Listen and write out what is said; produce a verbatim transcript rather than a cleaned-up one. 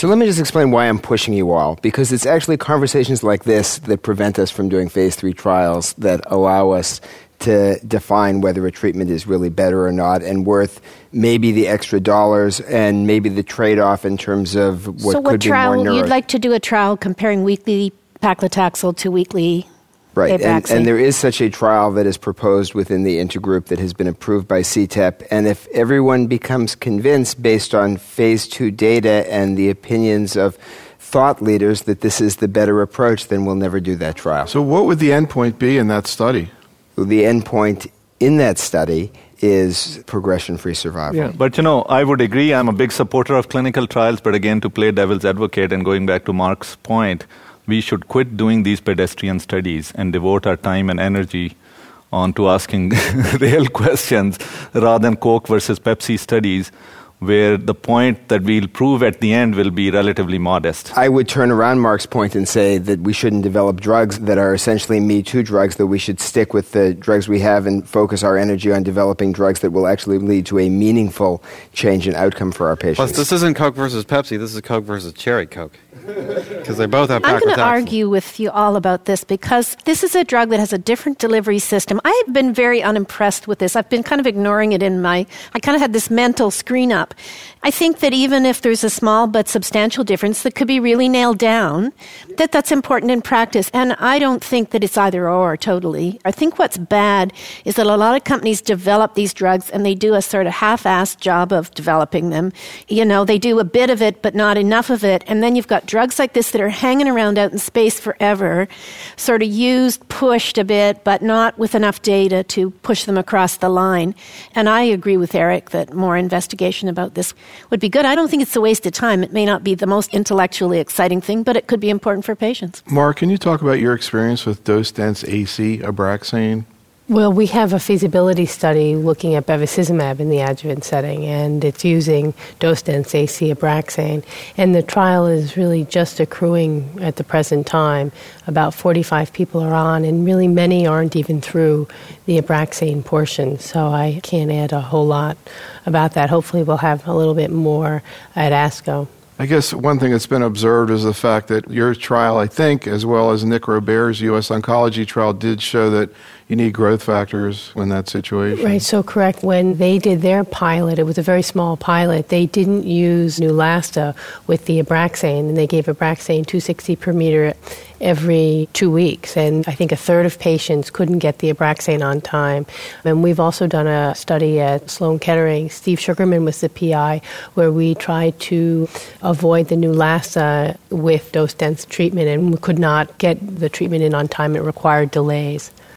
So let me just explain why I'm pushing you all, because it's actually conversations like this that prevent us from doing phase three trials that allow us to define whether a treatment is really better or not and worth maybe the extra dollars and maybe the trade-off in terms of what, so what could trial, be more neuro- you'd like to do a trial comparing weekly paclitaxel to weekly Right, and, Abraxane. and there is such a trial that is proposed within the intergroup that has been approved by C T E P, and if everyone becomes convinced based on phase two data and the opinions of thought leaders that this is the better approach, then we'll never do that trial. So what would the endpoint be in that study? The endpoint in that study is progression-free survival. Yeah, but you know, I would agree. I'm a big supporter of clinical trials, but again, to play devil's advocate and going back to Mark's point, we should quit doing these pedestrian studies and devote our time and energy on to asking real questions rather than Coke versus Pepsi studies, where the point that we'll prove at the end will be relatively modest. I would turn around Mark's point and say that we shouldn't develop drugs that are essentially Me Too drugs, that we should stick with the drugs we have and focus our energy on developing drugs that will actually lead to a meaningful change in outcome for our patients. Plus, this isn't Coke versus Pepsi. This is Coke versus Cherry Coke. Because they both have paclitaxel. I'm going to argue with you all about this because this is a drug that has a different delivery system. I've been very unimpressed with this. I've been kind of ignoring it in my... I kind of had this mental screen up. I think that even if there's a small but substantial difference that could be really nailed down, that that's important in practice. And I don't think that it's either or totally. I think what's bad is that a lot of companies develop these drugs and they do a sort of half-assed job of developing them. You know, they do a bit of it but not enough of it. And then you've got drugs like this that are hanging around out in space forever, sort of used, pushed a bit, but not with enough data to push them across the line. And I agree with Eric that more investigation about this would be good. I don't think it's a waste of time. It may not be the most intellectually exciting thing, but it could be important for patients. Mark, can you talk about your experience with dose-dense A C Abraxane? Well, we have a feasibility study looking at bevacizumab in the adjuvant setting, and it's using dose-dense A C Abraxane. And the trial is really just accruing at the present time. About forty-five people are on, and really many aren't even through the Abraxane portion. So I can't add a whole lot about that. Hopefully we'll have a little bit more at ASCO. I guess one thing that's been observed is the fact that your trial, I think, as well as Nick Robert's U S Oncology trial, did show that you need growth factors in that situation. Right, so correct. When they did their pilot, it was a very small pilot. They didn't use Neulasta with the Abraxane, and they gave Abraxane two hundred sixty per meter every two weeks. And I think a third of patients couldn't get the Abraxane on time. And we've also done a study at Sloan Kettering. Steve Sugarman was the P I, where we tried to avoid the Neulasta with dose-dense treatment, and we could not get the treatment in on time. It required delays.